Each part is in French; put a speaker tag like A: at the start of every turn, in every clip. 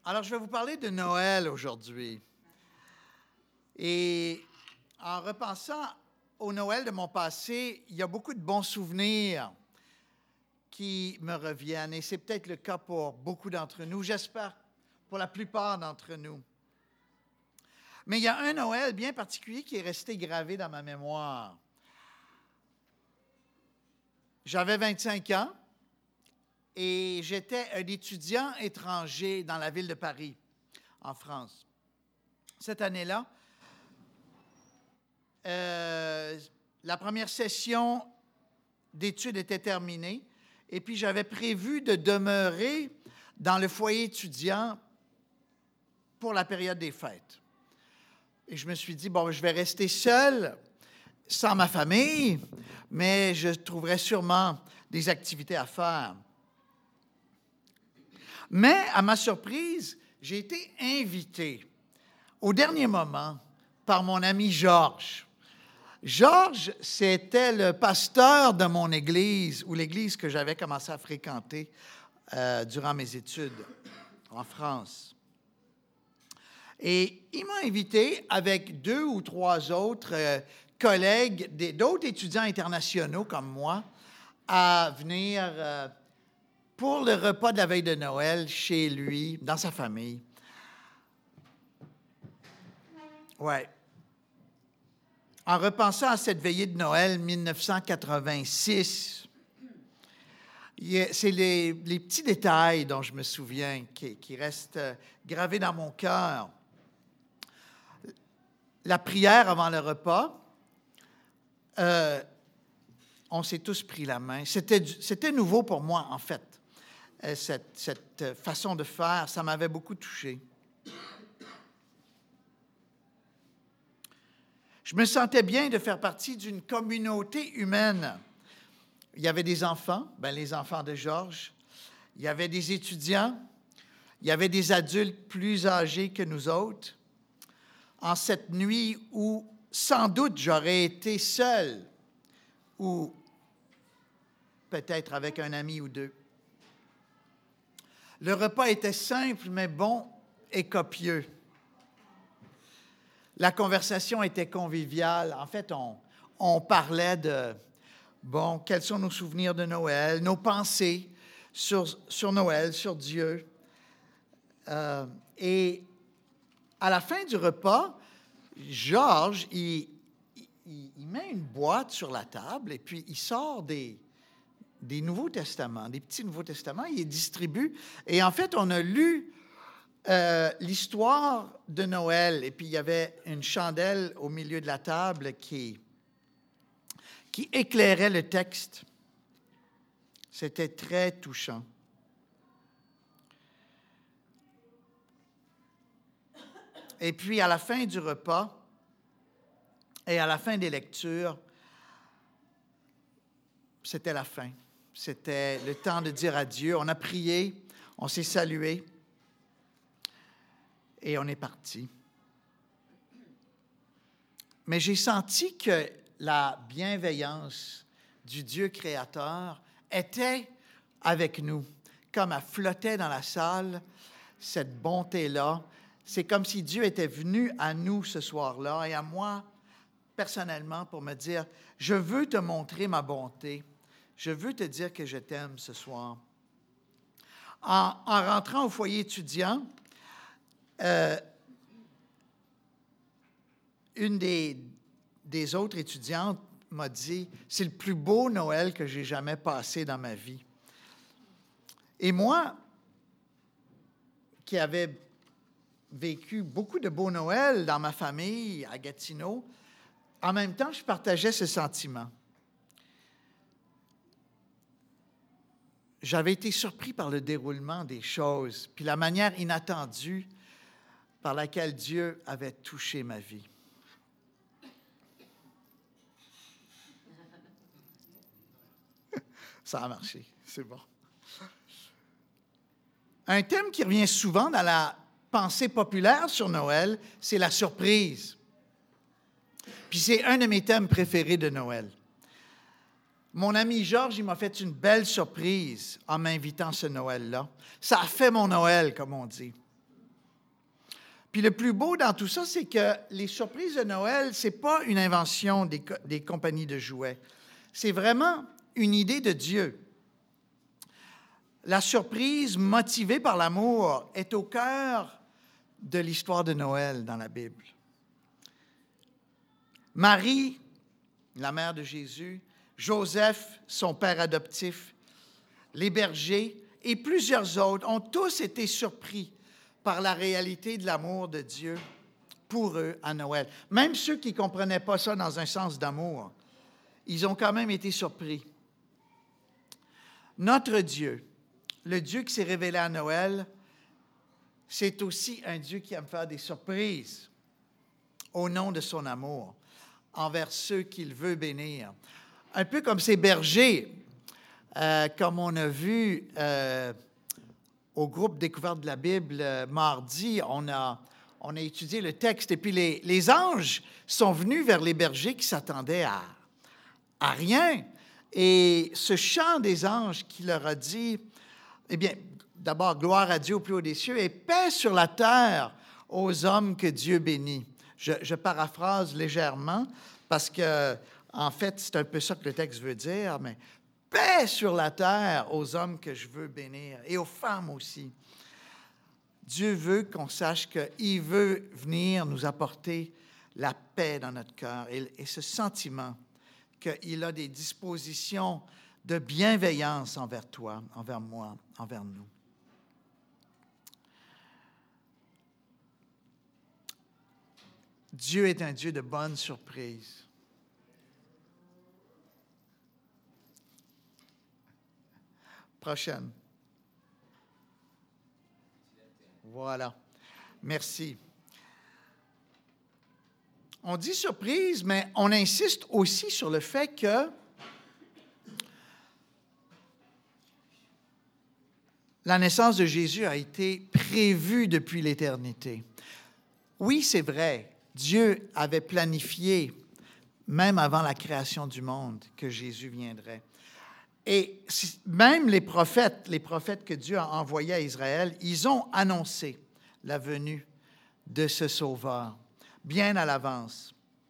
A: Alors, je vais vous parler de Noël aujourd'hui. Et en repensant au Noël de mon passé, il y a beaucoup de bons souvenirs qui me reviennent. Et c'est peut-être le cas pour beaucoup d'entre nous, j'espère pour la plupart d'entre nous. Mais il y a un Noël bien particulier qui est resté gravé dans ma mémoire. J'avais 25 ans et j'étais un étudiant étranger dans la ville de Paris, en France. Cette année-là, la première session d'études était terminée et puis j'avais prévu de demeurer dans le foyer étudiant pour la période des fêtes. Et je me suis dit, bon, je vais rester seul, sans ma famille, mais je trouverai sûrement des activités à faire. Mais, à ma surprise, j'ai été invité au dernier moment par mon ami Georges. Georges, c'était le pasteur de mon église, ou l'église que j'avais commencé à fréquenter durant mes études en France. Et il m'a invité avec 2 ou 3 autres collègues, d'autres étudiants internationaux comme moi, à venir pour le repas de la veille de Noël chez lui, dans sa famille. Ouais. En repensant à cette veillée de Noël 1986, c'est les petits détails dont je me souviens qui restent gravés dans mon cœur. La prière avant le repas, on s'est tous pris la main. C'était nouveau pour moi, en fait, cette façon de faire. Ça m'avait beaucoup touché. Je me sentais bien de faire partie d'une communauté humaine. Il y avait des enfants, les enfants de Georges. Il y avait des étudiants. Il y avait des adultes plus âgés que nous autres. En cette nuit où, sans doute, j'aurais été seul ou peut-être avec un ami ou 2. Le repas était simple, mais bon et copieux. La conversation était conviviale. En fait, on parlait de, quels sont nos souvenirs de Noël, nos pensées sur Noël, sur Dieu. Et à la fin du repas, Georges, il met une boîte sur la table et puis il sort des Nouveaux Testaments, des petits Nouveaux Testaments, il les distribue. Et en fait, on a lu l'histoire de Noël. Et puis, il y avait une chandelle au milieu de la table qui éclairait le texte. C'était très touchant. Et puis, à la fin du repas et à la fin des lectures, c'était la fin. C'était le temps de dire adieu. On a prié, on s'est salué et on est parti. Mais j'ai senti que la bienveillance du Dieu créateur était avec nous, comme elle flottait dans la salle, cette bonté-là. C'est comme si Dieu était venu à nous ce soir-là et à moi, personnellement, pour me dire, je veux te montrer ma bonté. Je veux te dire que je t'aime ce soir. En rentrant au foyer étudiant, une des autres étudiantes m'a dit, c'est le plus beau Noël que j'ai jamais passé dans ma vie. Et moi, qui avais vécu beaucoup de beaux Noëls dans ma famille, à Gatineau, en même temps, je partageais ce sentiment. J'avais été surpris par le déroulement des choses, puis la manière inattendue par laquelle Dieu avait touché ma vie. Ça a marché, c'est bon. Un thème qui revient souvent dans la pensée populaire sur Noël, c'est la surprise. Puis c'est un de mes thèmes préférés de Noël. Mon ami Georges, il m'a fait une belle surprise en m'invitant ce Noël-là. Ça a fait mon Noël, comme on dit. Puis le plus beau dans tout ça, c'est que les surprises de Noël, ce n'est pas une invention des compagnies de jouets. C'est vraiment une idée de Dieu. La surprise motivée par l'amour est au cœur de l'histoire de Noël dans la Bible. Marie, la mère de Jésus, Joseph, son père adoptif, les bergers et plusieurs autres ont tous été surpris par la réalité de l'amour de Dieu pour eux à Noël. Même ceux qui ne comprenaient pas ça dans un sens d'amour, ils ont quand même été surpris. Notre Dieu, le Dieu qui s'est révélé à Noël, c'est aussi un Dieu qui aime faire des surprises au nom de son amour envers ceux qu'il veut bénir. Un peu comme ces bergers, comme on a vu au groupe Découverte de la Bible mardi, on a étudié le texte et puis les anges sont venus vers les bergers qui s'attendaient à rien. Et ce chant des anges qui leur a dit, eh bien, d'abord, gloire à Dieu au plus haut des cieux et paix sur la terre aux hommes que Dieu bénit. Je paraphrase légèrement parce que, en fait, c'est un peu ça que le texte veut dire, mais paix sur la terre aux hommes que je veux bénir et aux femmes aussi. Dieu veut qu'on sache qu'il veut venir nous apporter la paix dans notre cœur et ce sentiment qu'il a des dispositions de bienveillance envers toi, envers moi, envers nous. Dieu est un Dieu de bonnes surprises. Prochaine. Voilà. Merci. On dit surprise, mais on insiste aussi sur le fait que la naissance de Jésus a été prévue depuis l'éternité. Oui, c'est vrai, Dieu avait planifié, même avant la création du monde, que Jésus viendrait. Et même les prophètes que Dieu a envoyés à Israël, ils ont annoncé la venue de ce Sauveur, bien à l'avance.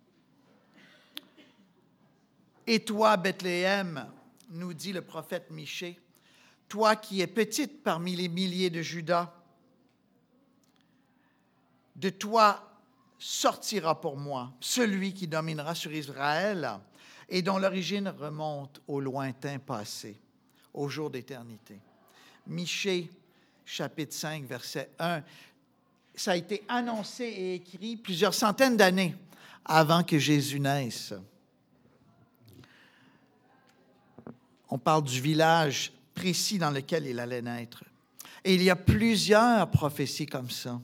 A: Et toi, Bethléem, nous dit le prophète Michée, toi qui es petite parmi les milliers de Juda, de toi sortira pour moi celui qui dominera sur Israël et dont l'origine remonte au lointain passé, au jour d'éternité. Michée, chapitre 5, verset 1. Ça a été annoncé et écrit plusieurs centaines d'années avant que Jésus naisse. On parle du village précis dans lequel il allait naître. Et il y a plusieurs prophéties comme ça.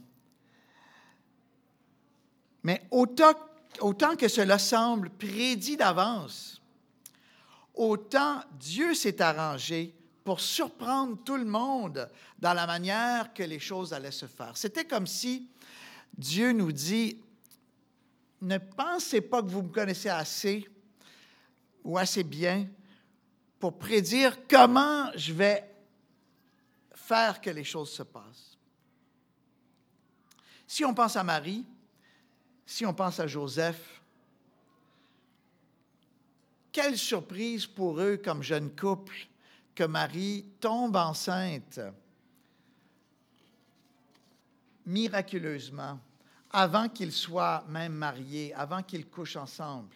A: Mais autant que cela semble prédit d'avance, autant Dieu s'est arrangé pour surprendre tout le monde dans la manière que les choses allaient se faire. C'était comme si Dieu nous dit, ne pensez pas que vous me connaissez assez ou assez bien pour prédire comment je vais faire que les choses se passent. Si on pense à Marie, si on pense à Joseph, quelle surprise pour eux comme jeune couple que Marie tombe enceinte miraculeusement avant qu'ils soient même mariés, avant qu'ils couchent ensemble.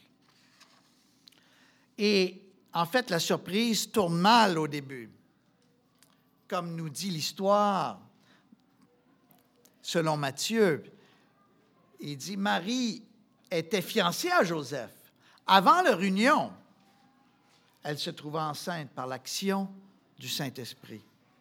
A: Et en fait, la surprise tourne mal au début, comme nous dit l'histoire selon Matthieu. Il dit, Marie était fiancée à Joseph. Avant leur union, elle se trouva enceinte par l'action du Saint-Esprit.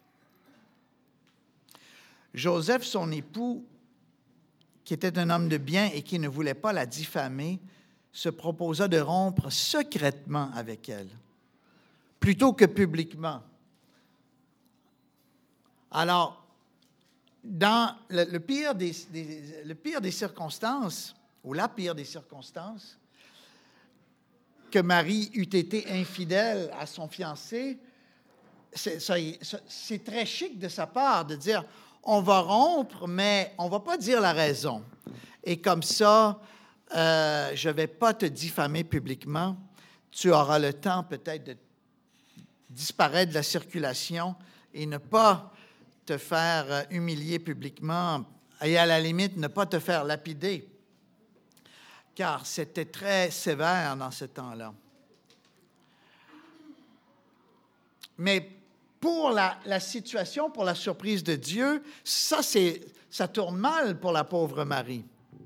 A: Joseph, son époux, qui était un homme de bien et qui ne voulait pas la diffamer, se proposa de rompre secrètement avec elle, plutôt que publiquement. Alors, dans le pire des circonstances, ou la pire des circonstances, que Marie eût été infidèle à son fiancé, c'est très chic de sa part de dire on va rompre, mais on ne va pas dire la raison. Et comme ça, je ne vais pas te diffamer publiquement. Tu auras le temps peut-être de disparaître de la circulation et ne pas te faire humilier publiquement et à la limite ne pas te faire lapider, car c'était très sévère dans ce temps-là. Mais pour la situation, pour la surprise de Dieu, ça tourne mal pour la pauvre Marie.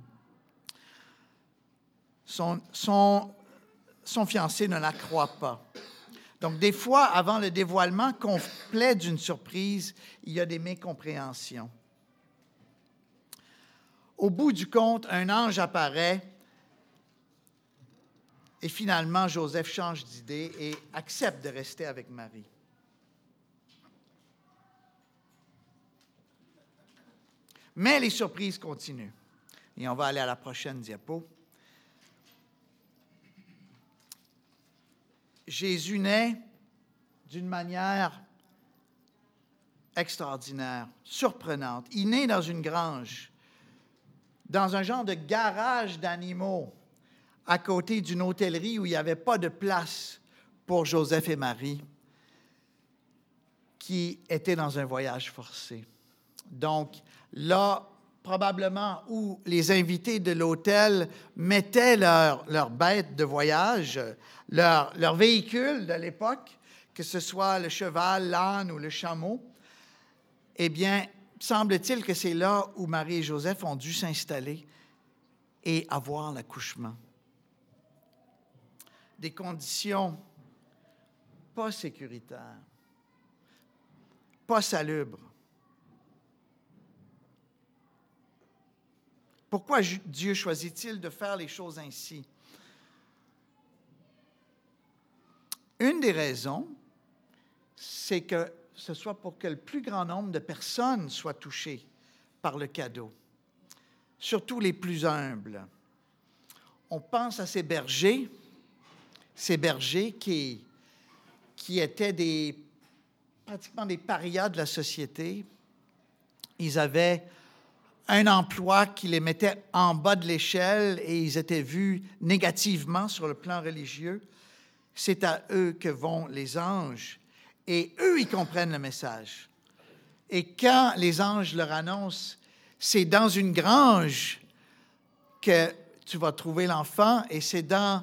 A: Son fiancé ne la croit pas. Donc, des fois, avant le dévoilement complet d'une surprise, il y a des mécompréhensions. Au bout du compte, un ange apparaît et finalement, Joseph change d'idée et accepte de rester avec Marie. Mais les surprises continuent. Et on va aller à la prochaine diapo. Jésus naît d'une manière extraordinaire, surprenante. Il naît dans une grange, dans un genre de garage d'animaux, à côté d'une hôtellerie où il n'y avait pas de place pour Joseph et Marie, qui étaient dans un voyage forcé. Donc, là, probablement où les invités de l'hôtel mettaient leurs bêtes de voyage, leur véhicule de l'époque, que ce soit le cheval, l'âne ou le chameau, eh bien, semble-t-il que c'est là où Marie et Joseph ont dû s'installer et avoir l'accouchement. Des conditions pas sécuritaires, pas salubres. Pourquoi Dieu choisit-il de faire les choses ainsi? Une des raisons, c'est que ce soit pour que le plus grand nombre de personnes soient touchées par le cadeau, surtout les plus humbles. On pense à ces bergers qui étaient pratiquement des parias de la société. Ils avaient un emploi qui les mettait en bas de l'échelle et ils étaient vus négativement sur le plan religieux. C'est à eux que vont les anges et eux, ils comprennent le message. Et quand les anges leur annoncent, c'est dans une grange que tu vas trouver l'enfant et c'est dans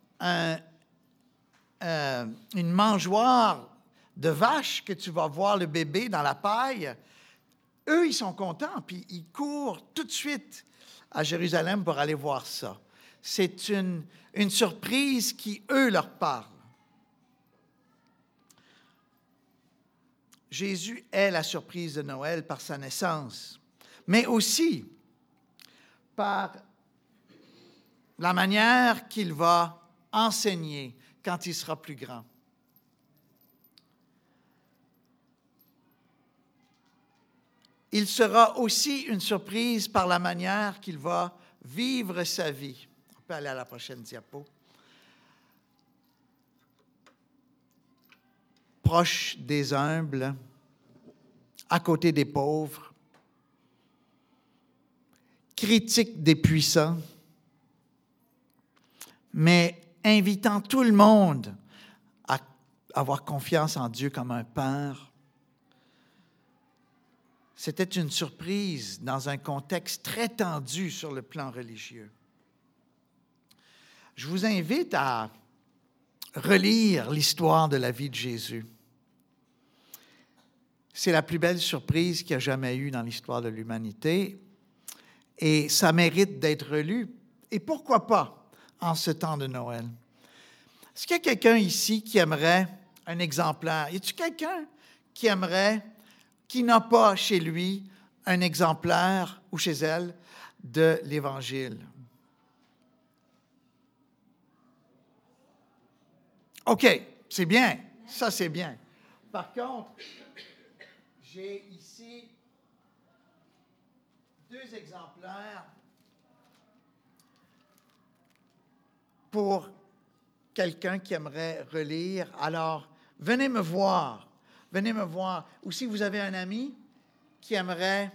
A: une mangeoire de vache que tu vas voir le bébé dans la paille. Eux, ils sont contents, puis ils courent tout de suite à Jérusalem pour aller voir ça. C'est une surprise qui, eux, leur parle. Jésus est la surprise de Noël par sa naissance, mais aussi par la manière qu'il va enseigner quand il sera plus grand. Il sera aussi une surprise par la manière qu'il va vivre sa vie. On peut aller à la prochaine diapo. Proche des humbles, à côté des pauvres, critique des puissants, mais invitant tout le monde à avoir confiance en Dieu comme un père. C'était une surprise dans un contexte très tendu sur le plan religieux. Je vous invite à relire l'histoire de la vie de Jésus. C'est la plus belle surprise qu'il y a jamais eu dans l'histoire de l'humanité et ça mérite d'être relu. Et pourquoi pas en ce temps de Noël? Est-ce qu'il y a quelqu'un ici qui aimerait un exemplaire? Y a-t-il quelqu'un qui aimerait, qui n'a pas chez lui un exemplaire ou chez elle de l'Évangile? OK, c'est bien. Ça, c'est bien. Par contre, j'ai ici 2 exemplaires pour quelqu'un qui aimerait relire. Alors, venez me voir. Venez me voir. Ou si vous avez un ami qui aimerait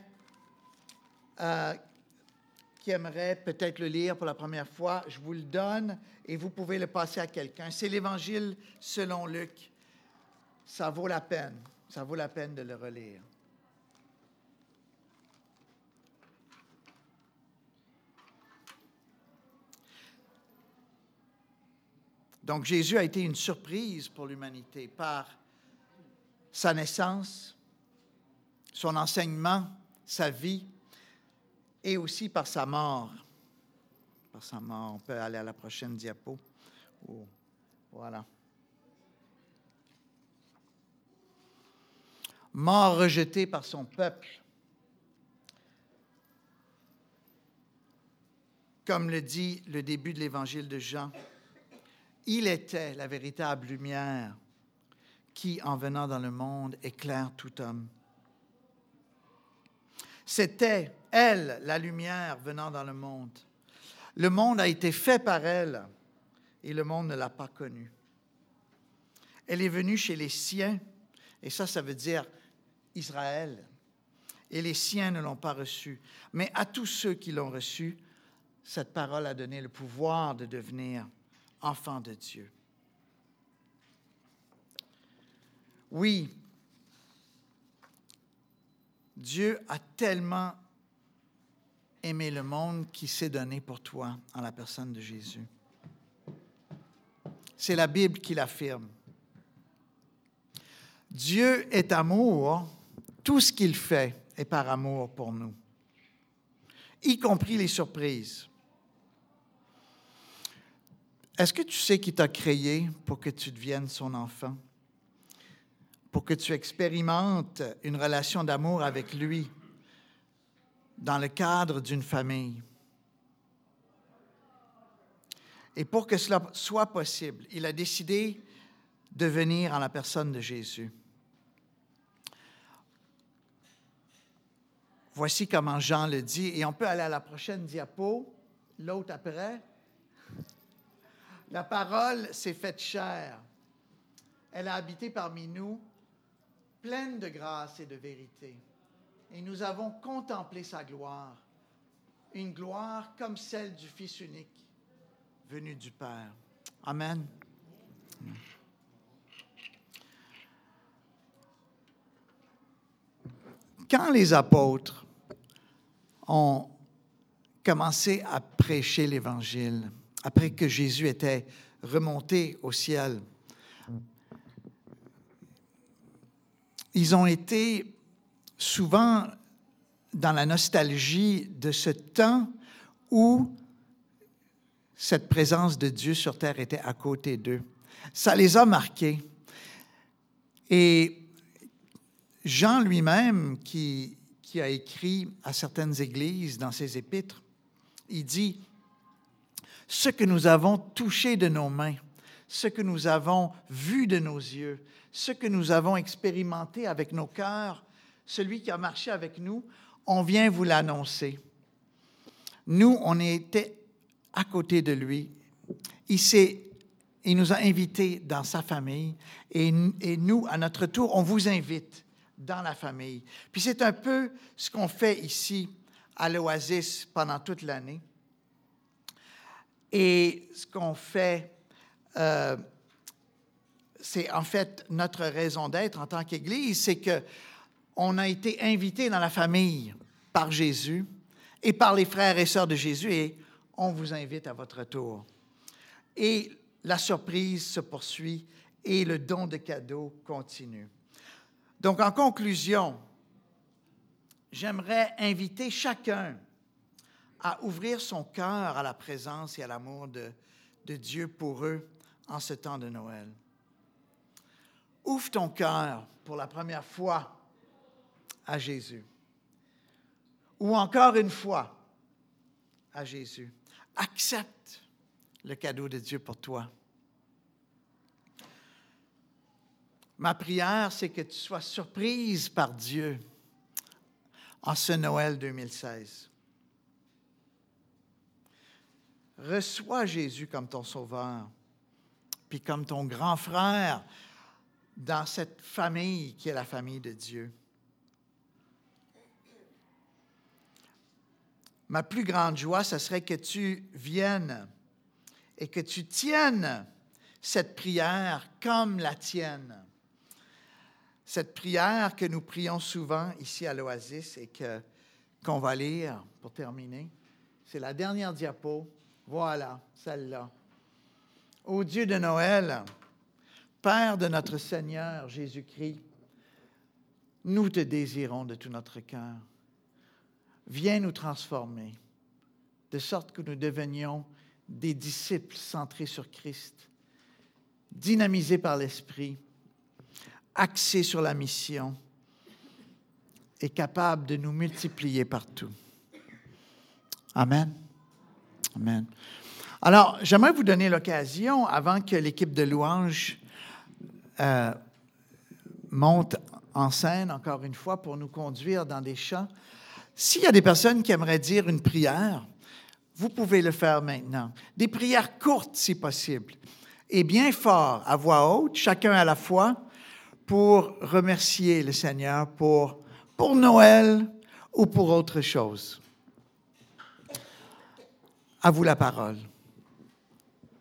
A: peut-être le lire pour la première fois, je vous le donne et vous pouvez le passer à quelqu'un. C'est l'Évangile selon Luc. Ça vaut la peine. Ça vaut la peine de le relire. Donc, Jésus a été une surprise pour l'humanité par sa naissance, son enseignement, sa vie, et aussi par sa mort. Par sa mort. On peut aller à la prochaine diapo. Oh, voilà. Mort rejeté par son peuple. Comme le dit le début de l'Évangile de Jean, il était la véritable lumière qui, en venant dans le monde, éclaire tout homme. C'était elle, la lumière venant dans le monde. Le monde a été fait par elle et le monde ne l'a pas connue. Elle est venue chez les siens, et ça veut dire Israël, et les siens ne l'ont pas reçue. Mais à tous ceux qui l'ont reçue, cette parole a donné le pouvoir de devenir enfants de Dieu. Oui, Dieu a tellement aimé le monde qu'il s'est donné pour toi en la personne de Jésus. C'est la Bible qui l'affirme. Dieu est amour, tout ce qu'il fait est par amour pour nous, y compris les surprises. Est-ce que tu sais qu'il t'a créé pour que tu deviennes son enfant? Pour que tu expérimentes une relation d'amour avec lui dans le cadre d'une famille. Et pour que cela soit possible, il a décidé de venir en la personne de Jésus. Voici comment Jean le dit, et on peut aller à la prochaine diapo, l'autre après. La parole s'est faite chair. Elle a habité parmi nous, pleine de grâce et de vérité. Et nous avons contemplé sa gloire, une gloire comme celle du Fils unique, venu du Père. Amen. Quand les apôtres ont commencé à prêcher l'Évangile, après que Jésus était remonté au ciel, ils ont été souvent dans la nostalgie de ce temps où cette présence de Dieu sur terre était à côté d'eux. Ça les a marqués. Et Jean lui-même, qui a écrit à certaines églises dans ses épîtres, il dit « Ce que nous avons touché de nos mains, ce que nous avons vu de nos yeux, ce que nous avons expérimenté avec nos cœurs, celui qui a marché avec nous, on vient vous l'annoncer. Nous, on était à côté de lui. Il nous a invités dans sa famille et nous, à notre tour, on vous invite dans la famille. » Puis c'est un peu ce qu'on fait ici à l'Oasis pendant toute l'année. Et ce qu'on fait, c'est en fait notre raison d'être en tant qu'Église, c'est qu'on a été invités dans la famille par Jésus et par les frères et sœurs de Jésus, et on vous invite à votre tour. Et la surprise se poursuit et le don de cadeaux continue. Donc, en conclusion, j'aimerais inviter chacun à ouvrir son cœur à la présence et à l'amour de Dieu pour eux en ce temps de Noël. Ouvre ton cœur pour la première fois à Jésus. Ou encore une fois à Jésus. Accepte le cadeau de Dieu pour toi. Ma prière, c'est que tu sois surprise par Dieu en ce Noël 2016. Reçois Jésus comme ton sauveur, puis comme ton grand frère dans cette famille qui est la famille de Dieu. ma plus grande joie, ce serait que tu viennes et que tu tiennes cette prière comme la tienne. Cette prière que nous prions souvent ici à l'Oasis et qu'on va lire pour terminer. C'est la dernière diapo. Voilà, celle-là. Ô Dieu de Noël, Père de notre Seigneur Jésus-Christ, nous te désirons de tout notre cœur. Viens nous transformer, de sorte que nous devenions des disciples centrés sur Christ, dynamisés par l'Esprit, axés sur la mission et capables de nous multiplier partout. Amen. Amen. Alors, j'aimerais vous donner l'occasion, avant que l'équipe de louanges monte en scène, encore une fois, pour nous conduire dans des chants. S'il y a des personnes qui aimeraient dire une prière, vous pouvez le faire maintenant. Des prières courtes, si possible, et bien fort, à voix haute, chacun à la fois, pour remercier le Seigneur pour Noël ou pour autre chose. À vous la parole.